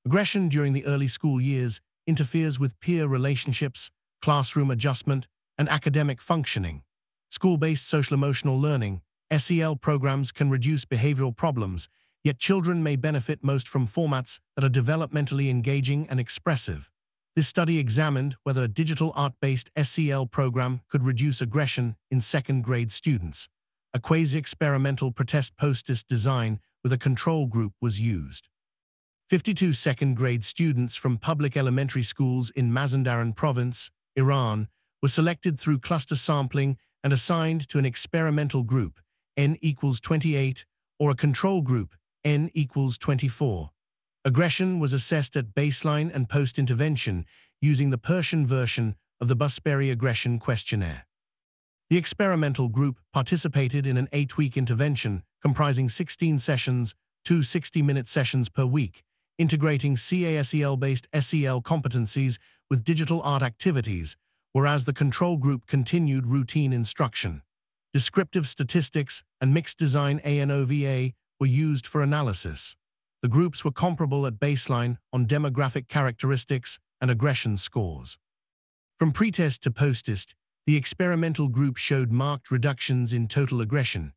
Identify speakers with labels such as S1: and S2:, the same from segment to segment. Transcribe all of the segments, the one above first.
S1: Aggression during the early school years interferes with peer relationships, classroom adjustment, and academic functioning. School-based social-emotional learning, SEL programs can reduce behavioral problems, yet children may benefit most from formats that are developmentally engaging and expressive. This study examined whether a digital art-based SEL program could reduce aggression in second-grade students. A quasi-experimental protest-post-ist design with a control group was used. 52 second-grade students from public elementary schools in Mazandaran province, Iran, were selected through cluster sampling and assigned to an experimental group, N equals 28, or a control group, N equals 24. Aggression was assessed at baseline and post-intervention using the Persian version of the Busberry Aggression Questionnaire. The experimental group participated in an 8-week intervention comprising 16 sessions, 2 60-minute sessions per week, integrating CASEL-based SEL competencies with digital art activities, whereas the control group continued routine instruction. Descriptive statistics and mixed design ANOVA were used for analysis. The groups were comparable at baseline on demographic characteristics and aggression scores. From pretest to postest, the experimental group showed marked reductions in total aggression,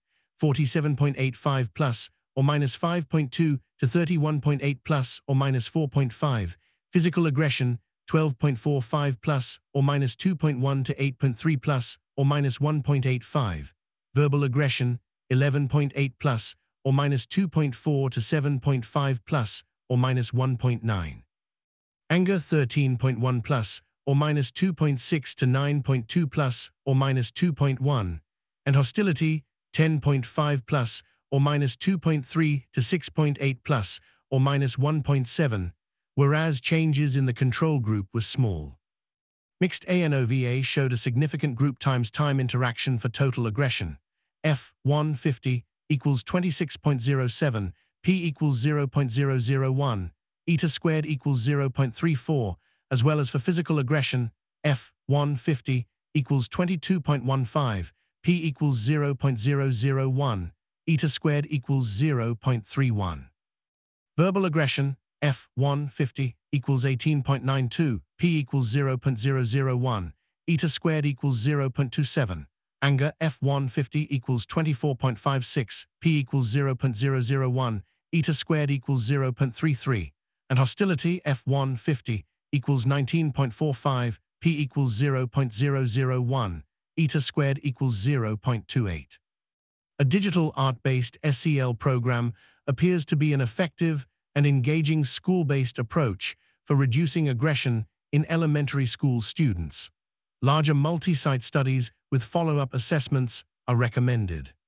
S1: 47.85 plus or minus 5.2 to 31.8 plus or minus 4.5, physical aggression 12.45 plus or minus 2.1 to 8.3 plus or minus 1.85, verbal aggression 11.8 plus or minus 2.4 to 7.5 plus or minus 1.9. Anger 13.1 plus or minus 2.6 to 9.2 plus or minus 2.1, and hostility 10.5 plus or minus 2.3 to 6.8 plus or minus 1.7, whereas changes in the control group were small. Mixed ANOVA showed a significant group times time interaction for total aggression. F150 equals 26.07, P equals 0.001, eta squared equals 0.34, as well as for physical aggression, F150 equals 22.15, P equals 0.001, eta squared equals 0.31. Verbal aggression, F150 equals 18.92, P equals 0.001, eta squared equals 0.27. Anger, F150 equals 24.56, P equals 0.001, eta squared equals 0.33. And hostility, F150 equals 19.45, P equals 0.001, eta squared equals 0.28. A digital art-based SEL program appears to be an effective and engaging school-based approach for reducing aggression in elementary school students. Larger multi-site studies with follow-up assessments are recommended.